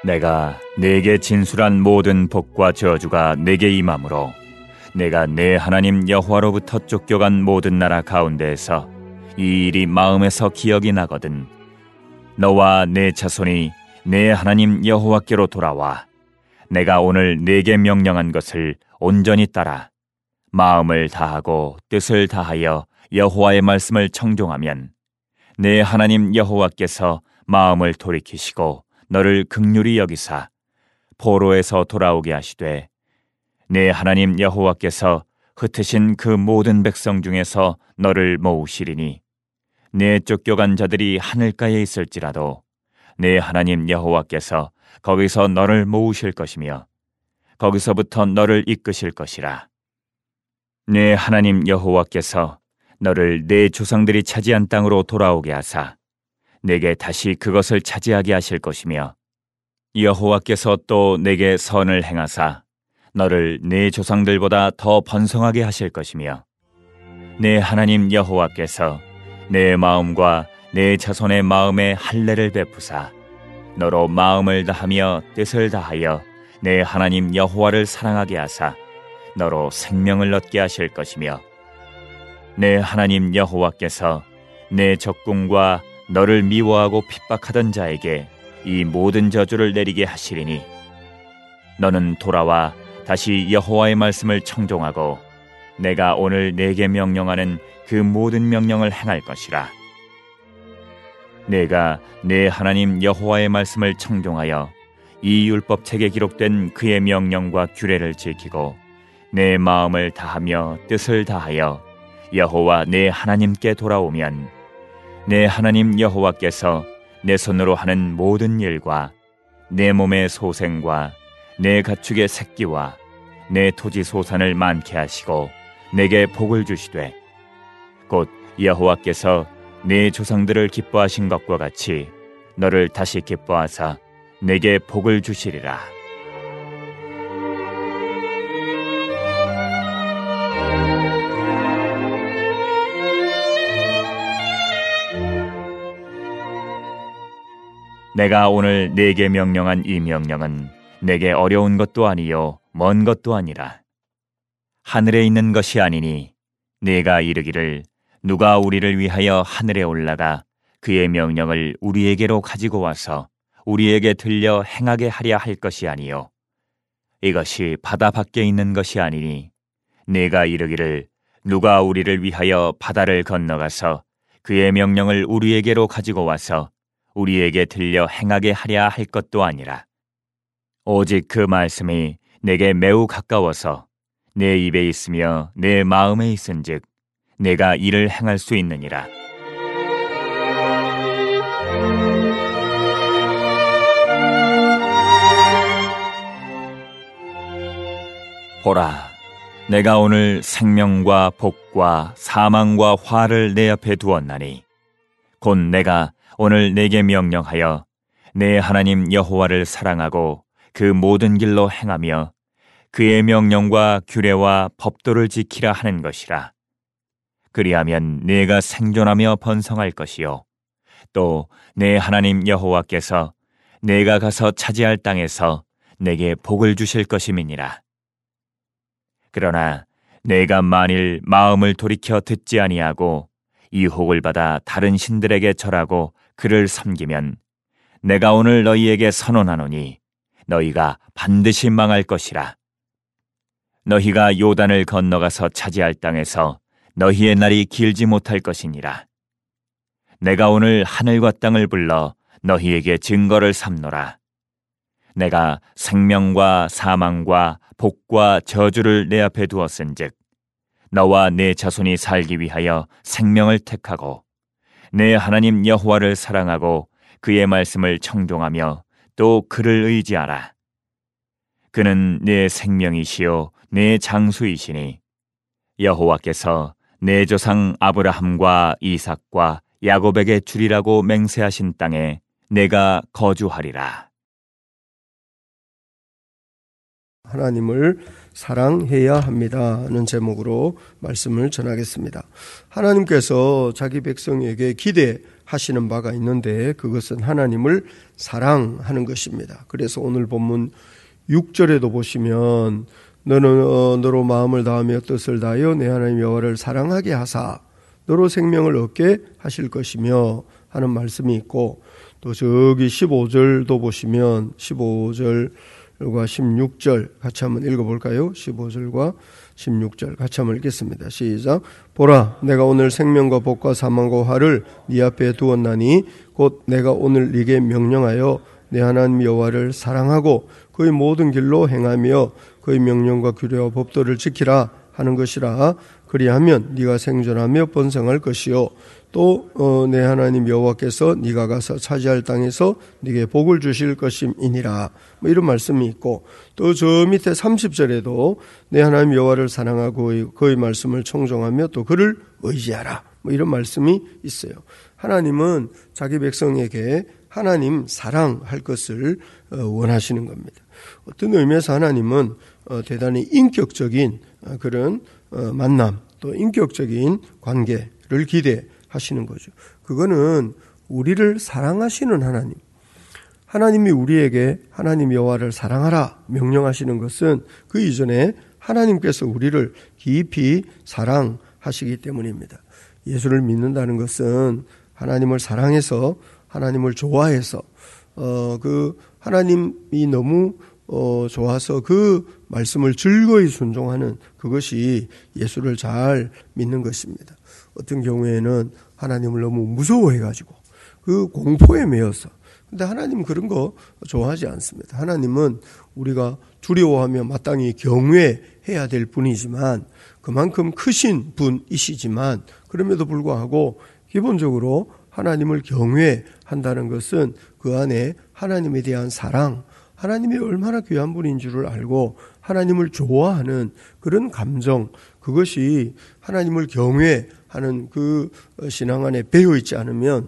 내가 내게 진술한 모든 복과 저주가 내게 임함으로 내가 내 하나님 여호와로부터 쫓겨간 모든 나라 가운데에서 이 일이 마음에서 기억이 나거든 너와 내 자손이 내 하나님 여호와께로 돌아와 내가 오늘 내게 명령한 것을 온전히 따라 마음을 다하고 뜻을 다하여 여호와의 말씀을 청종하면 내 하나님 여호와께서 마음을 돌이키시고 너를 긍휼히 여기사 포로에서 돌아오게 하시되 내 하나님 여호와께서 흩으신 그 모든 백성 중에서 너를 모으시리니 내 쫓겨간 자들이 하늘가에 있을지라도 내 하나님 여호와께서 거기서 너를 모으실 것이며 거기서부터 너를 이끄실 것이라. 내 하나님 여호와께서 너를 내 조상들이 차지한 땅으로 돌아오게 하사 내게 다시 그것을 차지하게 하실 것이며 여호와께서 또 내게 선을 행하사 너를 내 조상들보다 더 번성하게 하실 것이며 내 하나님 여호와께서 내 마음과 내 자손의 마음에 할례를 베푸사 너로 마음을 다하며 뜻을 다하여 내 하나님 여호와를 사랑하게 하사 너로 생명을 얻게 하실 것이며 내 하나님 여호와께서 내 적군과 너를 미워하고 핍박하던 자에게 이 모든 저주를 내리게 하시리니 너는 돌아와 다시 여호와의 말씀을 청종하고 내가 오늘 내게 명령하는 그 모든 명령을 행할 것이라. 내가 내 하나님 여호와의 말씀을 청종하여 이 율법책에 기록된 그의 명령과 규례를 지키고 내 마음을 다하며 뜻을 다하여 여호와 내 하나님께 돌아오면 내 하나님 여호와께서 내 손으로 하는 모든 일과 내 몸의 소생과 내 가축의 새끼와 내 토지 소산을 많게 하시고 내게 복을 주시되 곧 여호와께서 내 조상들을 기뻐하신 것과 같이 너를 다시 기뻐하사 내게 복을 주시리라. 내가 오늘 네게 명령한 이 명령은 내게 어려운 것도 아니요 먼 것도 아니라 하늘에 있는 것이 아니니 네가 이르기를 누가 우리를 위하여 하늘에 올라가 그의 명령을 우리에게로 가지고 와서 우리에게 들려 행하게 하려 할 것이 아니요 이것이 바다 밖에 있는 것이 아니니 네가 이르기를 누가 우리를 위하여 바다를 건너가서 그의 명령을 우리에게로 가지고 와서 우리에게 들려 행하게 하려 할 것도 아니라 오직 그 말씀이 내게 매우 가까워서 내 입에 있으며 내 마음에 있은즉 내가 이를 행할 수 있느니라. 보라, 내가 오늘 생명과 복과 사망과 화를 내 앞에 두었나니 곧 내가 오늘 내게 명령하여 내 하나님 여호와를 사랑하고 그 모든 길로 행하며 그의 명령과 규례와 법도를 지키라 하는 것이라. 그리하면 네가 생존하며 번성할 것이요 또 내 하나님 여호와께서 내가 가서 차지할 땅에서 내게 복을 주실 것임이니라. 그러나 내가 만일 마음을 돌이켜 듣지 아니하고 유혹을 받아 다른 신들에게 절하고 그를 섬기면 내가 오늘 너희에게 선언하노니 너희가 반드시 망할 것이라. 너희가 요단을 건너가서 차지할 땅에서 너희의 날이 길지 못할 것이니라. 내가 오늘 하늘과 땅을 불러 너희에게 증거를 삼노라. 내가 생명과 사망과 복과 저주를 내 앞에 두었은즉 너와 내 자손이 살기 위하여 생명을 택하고 내 하나님 여호와를 사랑하고 그의 말씀을 청종하며 또 그를 의지하라. 그는 내 생명이시요 내 장수이시니 여호와께서 내 조상 아브라함과 이삭과 야곱에게 주리라고 맹세하신 땅에 내가 거주하리라. 하나님을 사랑해야 합니다는 제목으로 말씀을 전하겠습니다. 하나님께서 자기 백성에게 기대하시는 하시는 바가 있는데 그것은 하나님을 사랑하는 것입니다. 그래서 오늘 본문 6절에도 보시면 너는 너로 마음을 다하며 뜻을 다하여 내 하나님 여호와를 사랑하게 하사 너로 생명을 얻게 하실 것이며 하는 말씀이 있고, 또 저기 15절도 보시면 15절과 16절 같이 한번 읽어볼까요? 15절과 16절 같이 한번 읽겠습니다. 시작. 보라, 내가 오늘 생명과 복과 사망과 화를 네 앞에 두었나니 곧 내가 오늘 네게 명령하여 내 하나님 여호와를 사랑하고 그의 모든 길로 행하며 그의 명령과 규례와 법도를 지키라 하는 것이라. 그리하면 네가 생존하며 번성할 것이요 또 내 하나님 여호와께서 네가 가서 차지할 땅에서 네게 복을 주실 것임이니라. 이런 말씀이 있고, 또 저 밑에 30절에도 내 하나님 여호와를 사랑하고 그의 말씀을 청종하며 또 그를 의지하라. 이런 말씀이 있어요. 하나님은 자기 백성에게 하나님 사랑할 것을 원하시는 겁니다. 어떤 의미에서 하나님은 대단히 인격적인 그런 만남, 또 인격적인 관계를 기대하시는 거죠. 그거는 우리를 사랑하시는 하나님, 하나님이 우리에게 하나님 여호와를 사랑하라 명령하시는 것은 그 이전에 하나님께서 우리를 깊이 사랑하시기 때문입니다. 예수를 믿는다는 것은 하나님을 사랑해서, 하나님을 좋아해서, 그 하나님이 너무 좋아서 그 말씀을 즐거이 순종하는 그것이 예수를 잘 믿는 것입니다. 어떤 경우에는 하나님을 너무 무서워해가지고 그 공포에 매여서, 근데 하나님은 그런 거 좋아하지 않습니다. 하나님은 우리가 두려워하며 마땅히 경외해야 될 분이지만, 그만큼 크신 분이시지만, 그럼에도 불구하고 기본적으로 하나님을 경외한다는 것은 그 안에 하나님에 대한 사랑, 하나님이 얼마나 귀한 분인 줄을 알고 하나님을 좋아하는 그런 감정, 그것이 하나님을 경외하는 그 신앙 안에 배어있지 않으면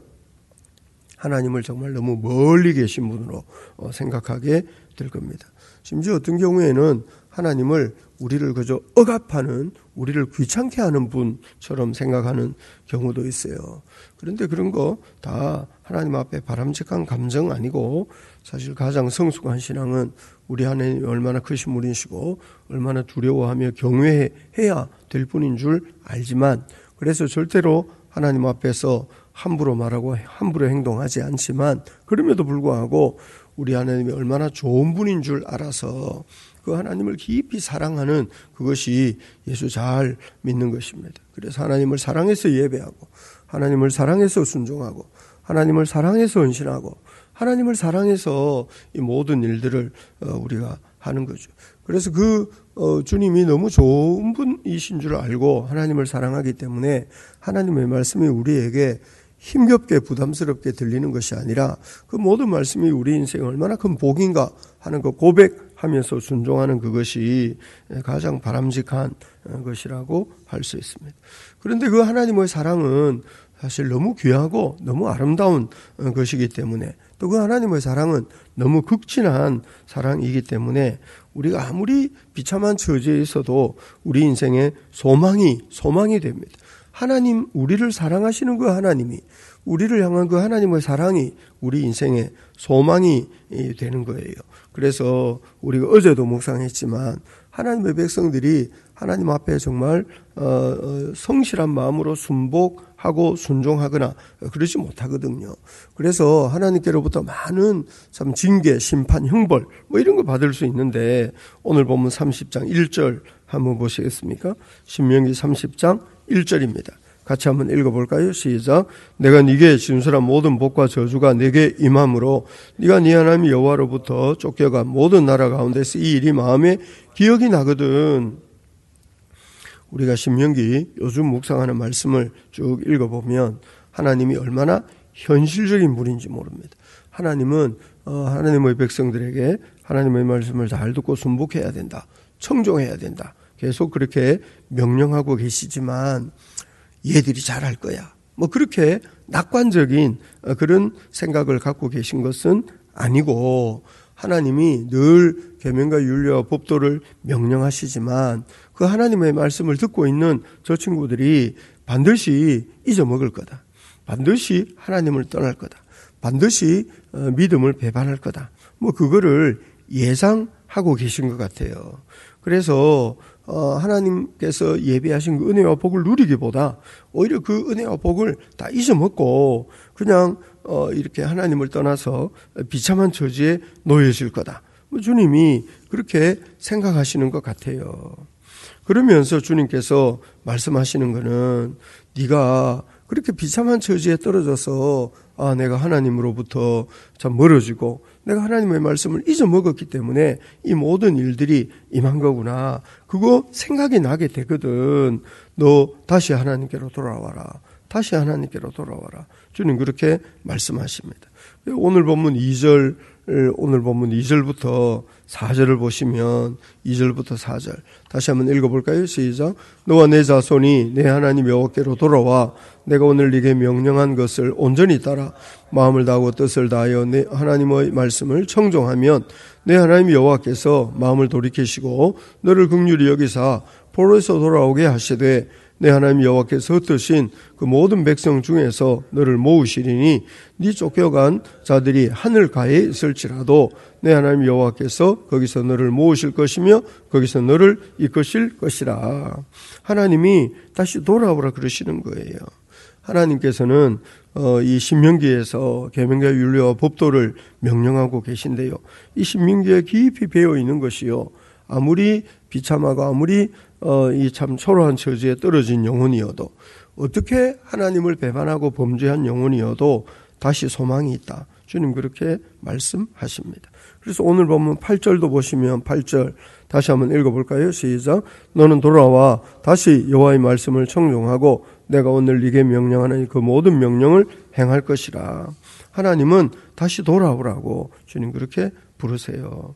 하나님을 정말 너무 멀리 계신 분으로 생각하게 될 겁니다. 심지어 어떤 경우에는 하나님을 우리를 그저 억압하는, 우리를 귀찮게 하는 분처럼 생각하는 경우도 있어요. 그런데 그런 거 다 하나님 앞에 바람직한 감정 아니고, 사실 가장 성숙한 신앙은 우리 하나님이 얼마나 크신 분이시고 얼마나 두려워하며 경외해야 될 분인 줄 알지만, 그래서 절대로 하나님 앞에서 함부로 말하고 함부로 행동하지 않지만, 그럼에도 불구하고 우리 하나님이 얼마나 좋은 분인 줄 알아서 그 하나님을 깊이 사랑하는 그것이 예수 잘 믿는 것입니다. 그래서 하나님을 사랑해서 예배하고, 하나님을 사랑해서 순종하고, 하나님을 사랑해서 헌신하고, 하나님을 사랑해서 이 모든 일들을 우리가 하는 거죠. 그래서 그 주님이 너무 좋은 분이신 줄 알고 하나님을 사랑하기 때문에 하나님의 말씀이 우리에게 힘겹게 부담스럽게 들리는 것이 아니라 그 모든 말씀이 우리 인생에 얼마나 큰 복인가 하는 거 고백하면서 순종하는 그것이 가장 바람직한 것이라고 할 수 있습니다. 그런데 그 하나님의 사랑은 사실 너무 귀하고 너무 아름다운 것이기 때문에, 또 그 하나님의 사랑은 너무 극진한 사랑이기 때문에 우리가 아무리 비참한 처지에 있어도 우리 인생에 소망이 됩니다. 하나님, 우리를 사랑하시는 그 하나님이, 우리를 향한 그 하나님의 사랑이 우리 인생의 소망이 되는 거예요. 그래서 우리가 어제도 묵상했지만 하나님의 백성들이 하나님 앞에 정말 성실한 마음으로 순복하고 순종하거나 그러지 못하거든요. 그래서 하나님께로부터 많은 참 징계, 심판, 형벌 이런 거 받을 수 있는데, 오늘 보면 30장 1절 한번 보시겠습니까? 신명기 30장 1절입니다. 같이 한번 읽어볼까요? 시작. 내가 네게 진술한 모든 복과 저주가 네게 임함으로 네가 네 하나님 여호와로부터 쫓겨간 모든 나라 가운데서 이 일이 마음에 기억이 나거든. 우리가 신명기 요즘 묵상하는 말씀을 쭉 읽어보면 하나님이 얼마나 현실적인 분인지 모릅니다. 하나님은 하나님의 백성들에게 하나님의 말씀을 잘 듣고 순복해야 된다, 청종해야 된다, 계속 그렇게 명령하고 계시지만 얘들이 잘할 거야, 그렇게 낙관적인 그런 생각을 갖고 계신 것은 아니고, 하나님이 늘 계명과 율례와 법도를 명령하시지만 그 하나님의 말씀을 듣고 있는 저 친구들이 반드시 잊어먹을 거다. 반드시 하나님을 떠날 거다. 반드시 믿음을 배반할 거다. 그거를 예상하고 계신 것 같아요. 그래서 하나님께서 예비하신 그 은혜와 복을 누리기보다 오히려 그 은혜와 복을 다 잊어먹고 그냥 이렇게 하나님을 떠나서 비참한 처지에 놓여질 거다. 주님이 그렇게 생각하시는 것 같아요. 그러면서 주님께서 말씀하시는 거는 네가 그렇게 비참한 처지에 떨어져서 내가 하나님으로부터 참 멀어지고 내가 하나님의 말씀을 잊어먹었기 때문에 이 모든 일들이 임한 거구나. 그거 생각이 나게 되거든. 너 다시 하나님께로 돌아와라. 다시 하나님께로 돌아와라. 주님 그렇게 말씀하십니다. 오늘 본문 2절부터 4절을 보시면 2절부터 4절 다시 한번 읽어볼까요? 시작. 너와 내 자손이 내 하나님 여호와께로 돌아와 내가 오늘 네게 명령한 것을 온전히 따라 마음을 다하고 뜻을 다하여 내 하나님의 말씀을 청종하면 내 하나님 여호와께서 마음을 돌이키시고 너를 긍휼히 여기사 포로에서 돌아오게 하시되 내 하나님 여호와께서 흩으신 그 모든 백성 중에서 너를 모으시리니 네 쫓겨간 자들이 하늘가에 있을지라도 내 하나님 여호와께서 거기서 너를 모으실 것이며 거기서 너를 이끄실 것이라. 하나님이 다시 돌아오라 그러시는 거예요. 하나님께서는 이 신명기에서 계명과 율례와 법도를 명령하고 계신데요. 이 신명기에 깊이 배어 있는 것이요. 아무리 비참하고 아무리 이 참 초라한 처지에 떨어진 영혼이어도 어떻게 하나님을 배반하고 범죄한 영혼이어도 다시 소망이 있다. 주님 그렇게 말씀하십니다. 그래서 오늘 보면 8절도 보시면 8절 다시 한번 읽어볼까요? 시작. 너는 돌아와 다시 여호와의 말씀을 청종하고 내가 오늘 네게 명령하는 그 모든 명령을 행할 것이라. 하나님은 다시 돌아오라고 주님 그렇게 부르세요.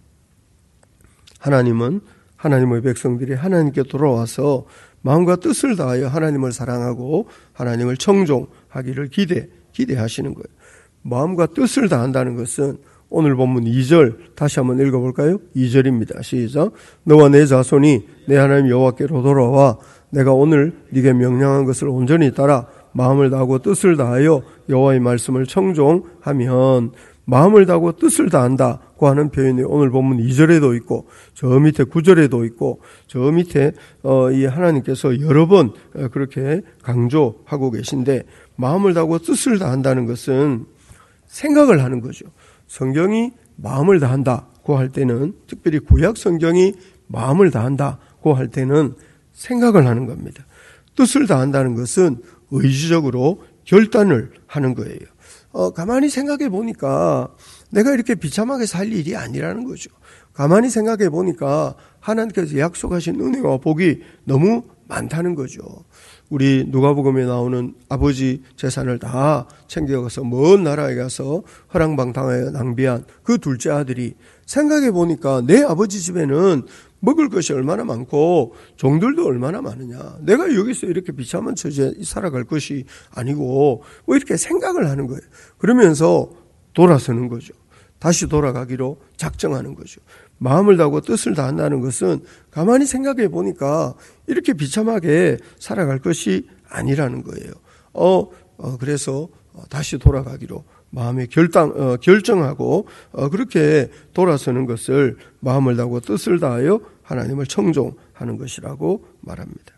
하나님은 하나님의 백성들이 하나님께 돌아와서 마음과 뜻을 다하여 하나님을 사랑하고 하나님을 청종하기를 기대하시는 거예요. 마음과 뜻을 다한다는 것은 오늘 본문 2절 다시 한번 읽어볼까요? 2절입니다. 시작. 너와 내 자손이 내 하나님 여호와께로 돌아와 내가 오늘 네게 명령한 것을 온전히 따라 마음을 다하고 뜻을 다하여 여호와의 말씀을 청종하면 마음을 다하고 뜻을 다한다고 하는 표현이 오늘 본문 2절에도 있고 저 밑에 9절에도 있고 저 밑에 이 하나님께서 여러 번 그렇게 강조하고 계신데 마음을 다하고 뜻을 다한다는 것은 생각을 하는 거죠. 성경이 마음을 다한다고 할 때는 특별히 구약 성경이 마음을 다한다고 할 때는 생각을 하는 겁니다. 뜻을 다한다는 것은 의지적으로 결단을 하는 거예요. 가만히 생각해 보니까 내가 이렇게 비참하게 살 일이 아니라는 거죠. 가만히 생각해 보니까 하나님께서 약속하신 은혜와 복이 너무 많다는 거죠. 우리 누가복음에 나오는 아버지 재산을 다 챙겨가서 먼 나라에 가서 허랑방탕하여 낭비한 그 둘째 아들이 생각해 보니까 내 아버지 집에는 먹을 것이 얼마나 많고 종들도 얼마나 많으냐. 내가 여기서 이렇게 비참한 처지에 살아갈 것이 아니고 이렇게 생각을 하는 거예요. 그러면서 돌아서는 거죠. 다시 돌아가기로 작정하는 거죠. 마음을 다하고 뜻을 다한다는 것은 가만히 생각해 보니까 이렇게 비참하게 살아갈 것이 아니라는 거예요. 그래서 다시 돌아가기로 마음에 결정하고 그렇게 돌아서는 것을 마음을 다하고 뜻을 다하여 하나님을 청종하는 것이라고 말합니다.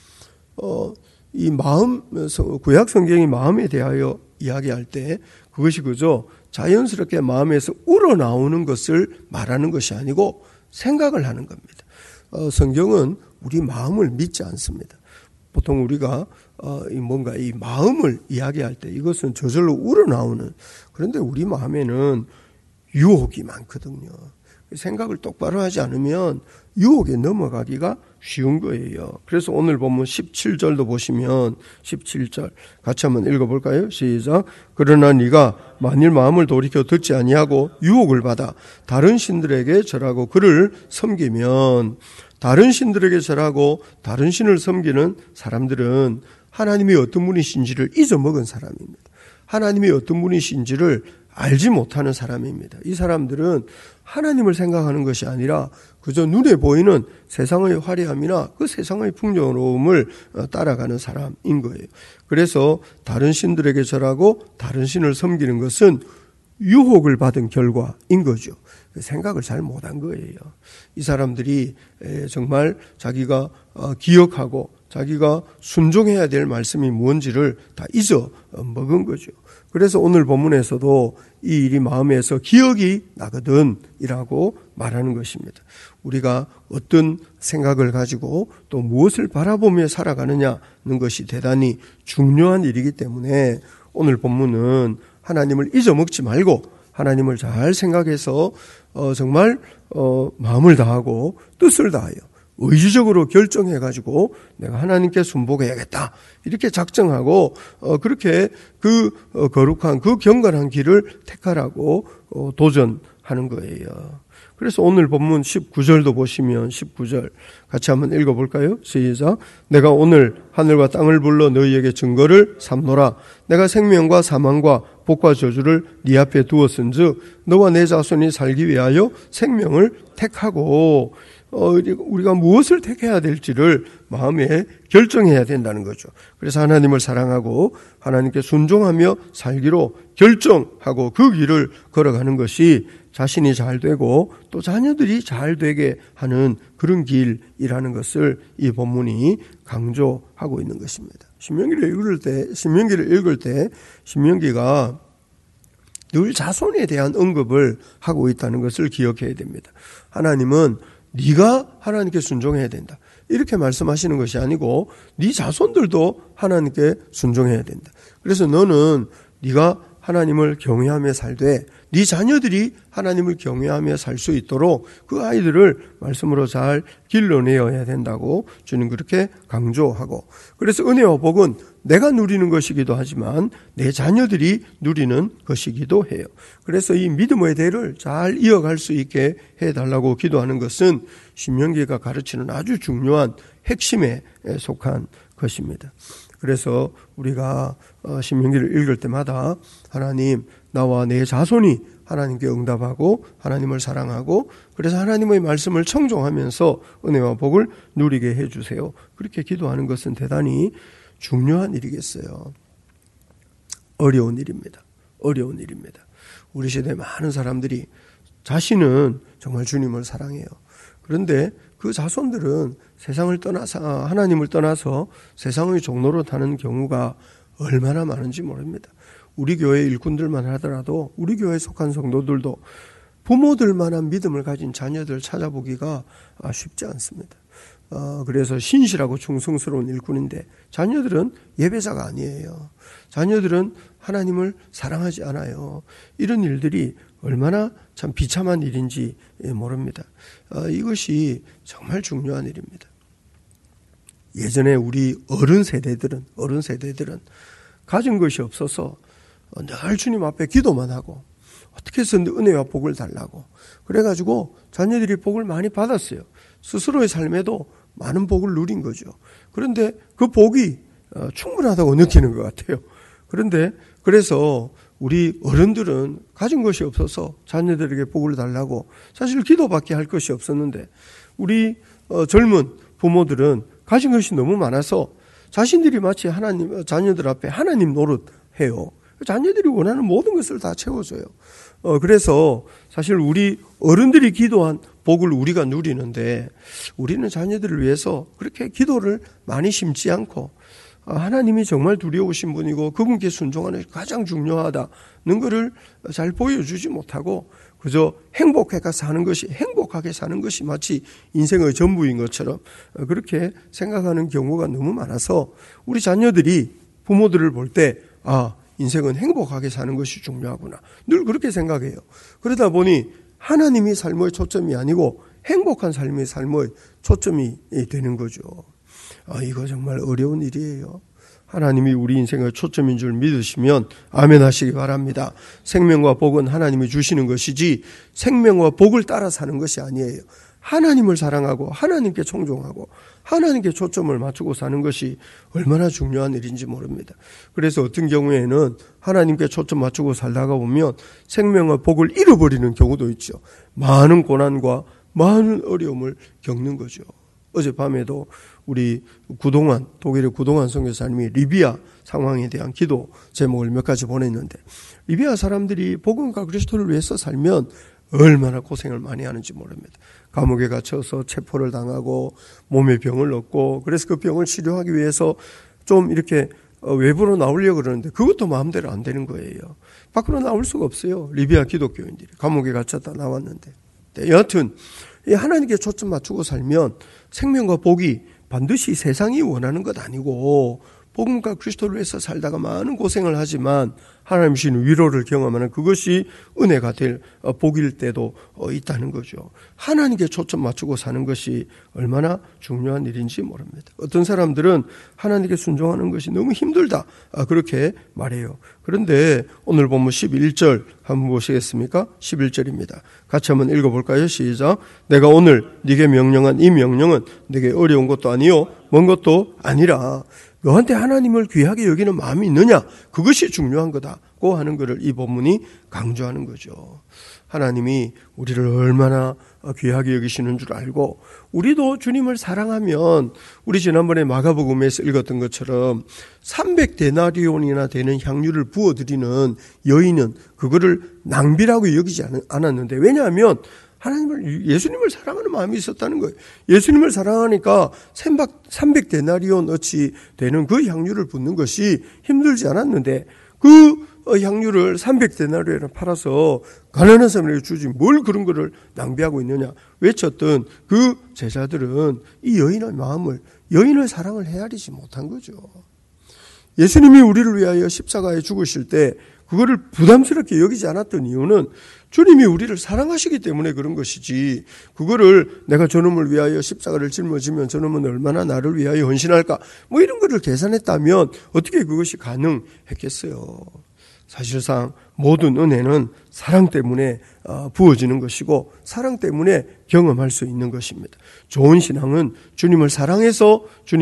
이 마음, 구약 성경이 마음에 대하여 이야기할 때 그것이 그저 자연스럽게 마음에서 우러나오는 것을 말하는 것이 아니고 생각을 하는 겁니다. 성경은 우리 마음을 믿지 않습니다. 보통 우리가 뭔가 이 마음을 이야기할 때 이것은 저절로 우러나오는, 그런데 우리 마음에는 유혹이 많거든요. 생각을 똑바로 하지 않으면 유혹에 넘어가기가 쉬운 거예요. 그래서 오늘 보면 17절도 보시면 17절 같이 한번 읽어볼까요? 시작. 그러나 네가 만일 마음을 돌이켜 듣지 아니하고 유혹을 받아 다른 신들에게 절하고 그를 섬기면, 다른 신들에게 절하고 다른 신을 섬기는 사람들은 하나님이 어떤 분이신지를 잊어먹은 사람입니다. 하나님이 어떤 분이신지를 알지 못하는 사람입니다. 이 사람들은 하나님을 생각하는 것이 아니라 그저 눈에 보이는 세상의 화려함이나 그 세상의 풍요로움을 따라가는 사람인 거예요. 그래서 다른 신들에게 절하고 다른 신을 섬기는 것은 유혹을 받은 결과인 거죠. 생각을 잘 못한 거예요. 이 사람들이 정말 자기가 기억하고 자기가 순종해야 될 말씀이 뭔지를 다 잊어먹은 거죠. 그래서 오늘 본문에서도 이 일이 마음에서 기억이 나거든 이라고 말하는 것입니다. 우리가 어떤 생각을 가지고 또 무엇을 바라보며 살아가느냐는 것이 대단히 중요한 일이기 때문에 오늘 본문은 하나님을 잊어먹지 말고 하나님을 잘 생각해서 정말 마음을 다하고 뜻을 다하여 의지적으로 결정해가지고 내가 하나님께 순복해야겠다 이렇게 작정하고 그렇게 그 거룩한 그 경건한 길을 택하라고 도전하는 거예요. 그래서 오늘 본문 19절도 보시면 19절 같이 한번 읽어볼까요? 시작. 내가 오늘 하늘과 땅을 불러 너희에게 증거를 삼노라. 내가 생명과 사망과 복과 저주를 네 앞에 두었은즉 너와 내 자손이 살기 위하여 생명을 택하고 우리가 무엇을 택해야 될지를 마음에 결정해야 된다는 거죠. 그래서 하나님을 사랑하고 하나님께 순종하며 살기로 결정하고 그 길을 걸어가는 것이 자신이 잘 되고 또 자녀들이 잘 되게 하는 그런 길이라는 것을 이 본문이 강조하고 있는 것입니다. 신명기를 읽을 때 신명기가 늘 자손에 대한 언급을 하고 있다는 것을 기억해야 됩니다. 하나님은 네가 하나님께 순종해야 된다. 이렇게 말씀하시는 것이 아니고 네 자손들도 하나님께 순종해야 된다. 그래서 너는 네가 하나님을 경외하며 살되 네 자녀들이 하나님을 경외하며 살 수 있도록 그 아이들을 말씀으로 잘 길러내어야 된다고 주님 그렇게 강조하고, 그래서 은혜와 복은 내가 누리는 것이기도 하지만 내 자녀들이 누리는 것이기도 해요. 그래서 이 믿음의 대를 잘 이어갈 수 있게 해달라고 기도하는 것은 신명기가 가르치는 아주 중요한 핵심에 속한 것입니다. 그래서 우리가 신명기를 읽을 때마다 하나님, 나와 내 자손이 하나님께 응답하고 하나님을 사랑하고 그래서 하나님의 말씀을 청종하면서 은혜와 복을 누리게 해주세요. 그렇게 기도하는 것은 대단히 중요한 일이겠어요. 어려운 일입니다. 어려운 일입니다. 우리 시대에 많은 사람들이 자신은 정말 주님을 사랑해요. 그런데 그 자손들은 세상을 떠나서 하나님을 떠나서 세상의 종로로 타는 경우가 얼마나 많은지 모릅니다. 우리 교회 일꾼들만 하더라도 우리 교회에 속한 성도들도 부모들만한 믿음을 가진 자녀들 찾아보기가 쉽지 않습니다. 그래서 신실하고 충성스러운 일꾼인데 자녀들은 예배자가 아니에요. 자녀들은 하나님을 사랑하지 않아요. 이런 일들이 얼마나 참 비참한 일인지 모릅니다. 이것이 정말 중요한 일입니다. 예전에 우리 어른 세대들은 가진 것이 없어서 늘 주님 앞에 기도만 하고 어떻게 해서 은혜와 복을 달라고 그래가지고 자녀들이 복을 많이 받았어요. 스스로의 삶에도 많은 복을 누린 거죠. 그런데 그 복이 충분하다고 느끼는 것 같아요. 그래서 우리 어른들은 가진 것이 없어서 자녀들에게 복을 달라고 사실 기도밖에 할 것이 없었는데 우리 젊은 부모들은 가진 것이 너무 많아서 자신들이 마치 자녀들 앞에 하나님 노릇해요. 자녀들이 원하는 모든 것을 다 채워줘요. 그래서 사실 우리 어른들이 기도한 복을 우리가 누리는데 우리는 자녀들을 위해서 그렇게 기도를 많이 심지 않고 하나님이 정말 두려우신 분이고 그분께 순종하는 것이 가장 중요하다는 것을 잘 보여주지 못하고 그저 행복하게 사는 것이 마치 인생의 전부인 것처럼 그렇게 생각하는 경우가 너무 많아서 우리 자녀들이 부모들을 볼 때 인생은 행복하게 사는 것이 중요하구나. 늘 그렇게 생각해요. 그러다 보니 하나님이 삶의 초점이 아니고 행복한 삶의 초점이 되는 거죠. 이거 정말 어려운 일이에요. 하나님이 우리 인생의 초점인 줄 믿으시면 아멘 하시기 바랍니다. 생명과 복은 하나님이 주시는 것이지 생명과 복을 따라 사는 것이 아니에요. 하나님을 사랑하고 하나님께 청종하고 하나님께 초점을 맞추고 사는 것이 얼마나 중요한 일인지 모릅니다. 그래서 어떤 경우에는 하나님께 초점 맞추고 살다가 보면 생명과 복을 잃어버리는 경우도 있죠. 많은 고난과 많은 어려움을 겪는 거죠. 어젯밤에도 우리 독일의 구동환 선교사님이 리비아 상황에 대한 기도 제목을 몇 가지 보냈는데, 리비아 사람들이 복음과 그리스도를 위해서 살면 얼마나 고생을 많이 하는지 모릅니다. 감옥에 갇혀서 체포를 당하고 몸에 병을 얻고, 그래서 그 병을 치료하기 위해서 좀 이렇게 외부로 나오려고 그러는데 그것도 마음대로 안 되는 거예요. 밖으로 나올 수가 없어요. 리비아 기독교인들이 감옥에 갇혔다 나왔는데. 여하튼 하나님께 초점 맞추고 살면 생명과 복이 반드시 세상이 원하는 것 아니고, 복음과 그리스도를 위해서 살다가 많은 고생을 하지만 하나님 주시는 위로를 경험하는 그것이 은혜가 될 복일 때도 있다는 거죠. 하나님께 초점 맞추고 사는 것이 얼마나 중요한 일인지 모릅니다. 어떤 사람들은 하나님께 순종하는 것이 너무 힘들다, 그렇게 말해요. 그런데 오늘 본문 11절 한번 보시겠습니까? 11절입니다. 같이 한번 읽어볼까요? 시작. 내가 오늘 네게 명령한 이 명령은 네게 어려운 것도 아니요 먼 것도 아니라 너한테 하나님을 귀하게 여기는 마음이 있느냐, 그것이 중요한 거다고 하는 것을 이 본문이 강조하는 거죠. 하나님이 우리를 얼마나 귀하게 여기시는 줄 알고, 우리도 주님을 사랑하면 우리 지난번에 마가복음에서 읽었던 것처럼 300데나리온이나 되는 향유를 부어드리는 여인은 그거를 낭비라고 여기지 않았는데, 왜냐하면 예수님을 사랑하는 마음이 있었다는 거예요. 예수님을 사랑하니까 300데나리온 어치 되는 그 향유를 붓는 것이 힘들지 않았는데, 그 향유를 300데나리온에 팔아서 가난한 사람에게 주지 뭘 그런 거를 낭비하고 있느냐 외쳤던 그 제자들은 이 여인의 사랑을 헤아리지 못한 거죠. 예수님이 우리를 위하여 십자가에 죽으실 때 그거를 부담스럽게 여기지 않았던 이유는 주님이 우리를 사랑하시기 때문에 그런 것이지, 그거를 내가 저놈을 위하여 십자가를 짊어지면 저놈은 얼마나 나를 위하여 헌신할까, 뭐 이런 거를 계산했다면 어떻게 그것이 가능했겠어요. 사실상 모든 은혜는 사랑 때문에 부어지는 것이고 사랑 때문에 경험할 수 있는 것입니다. 좋은 신앙은 주님을 사랑해서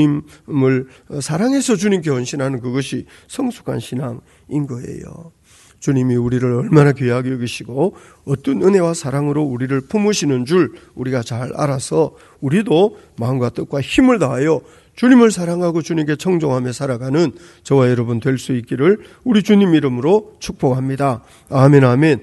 주님께 헌신하는 그것이 성숙한 신앙인 거예요. 주님이 우리를 얼마나 귀하게 여기시고 어떤 은혜와 사랑으로 우리를 품으시는 줄 우리가 잘 알아서 우리도 마음과 뜻과 힘을 다하여 주님을 사랑하고 주님께 청종하며 살아가는 저와 여러분 될 수 있기를 우리 주님 이름으로 축복합니다. 아멘, 아멘.